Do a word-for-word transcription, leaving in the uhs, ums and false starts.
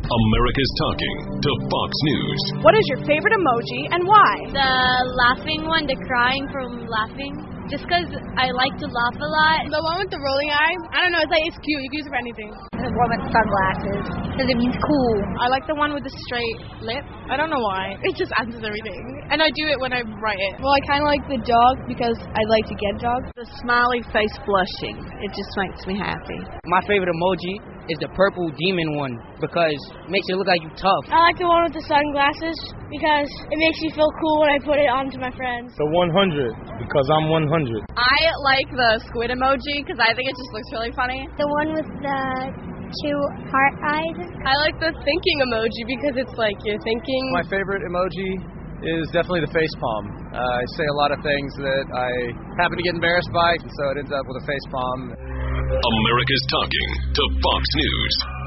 America's talking to Fox News. What is your favorite emoji and why? The laughing one, the crying from laughing. Just because I like to laugh a lot. The one with the rolling eye, I don't know, it's like, it's cute. You can use it for anything. The one with sunglasses, because it means cool. I like the one with the straight lip. I don't know why. It just answers everything. And I do it when I write it. Well, I kind of like the dog because I like to get dogs. The smiley face blushing. It just makes me happy. My favorite emoji is the purple demon one because it makes it look like you tough. I like the one with the sunglasses because it makes me feel cool when I put it on to my friends. The one hundred because I'm one hundred. I like the squid emoji because I think it just looks really funny. The one with the two heart eyes. I like the thinking emoji because it's like you're thinking. My favorite emoji is definitely the face palm. Uh, I say a lot of things that I happen to get embarrassed by, so it ends up with a face palm. America's talking to Fox News.